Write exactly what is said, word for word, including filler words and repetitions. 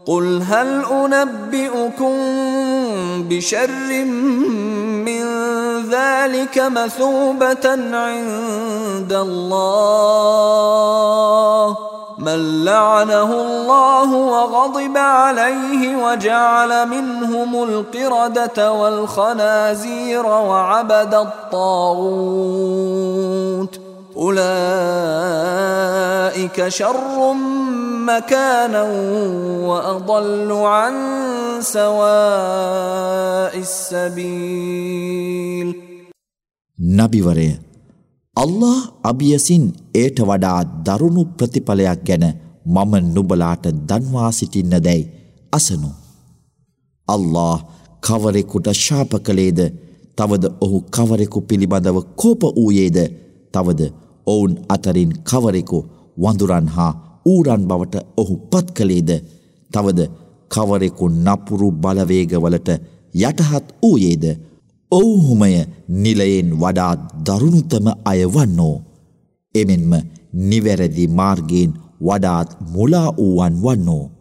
قل هل أنبئكم بشر من ذلك مثوبة عند الله من لعنه الله وغضب عليه وجعل منهم القردة والخنازير وعبد الطاغوت أولئك شر مكانا وأضل عن سواء السبيل. නබිවරය, අල්ලාහ් අබියසින් ඒට වඩා දරුණු ප්‍රතිඵලයක් ගැන මම නුඹලාට දන්වා සිටින්නදැයි අසනු. අල්ලාහ් කවරෙකුට ශාප කළේද, තවද ඔහු කවරෙකු පිළිබඳව කෝප වූයේද, තවද ඔවුන් අතරින් කවරෙකු වඳුරන් හා ඌරන් බවට ඔහු පත් කළේද, තවද කවරෙකු නපුරු බලවේගවලට යටහත් වූයේද, ඔවුහුමය නිලයෙන් වඩා දරුණුතම අය වන්නෝ. එමෙන්ම නිවැරදි මාර්ගයෙන් වඩාත් මුලා වූවන් වන්නෝ.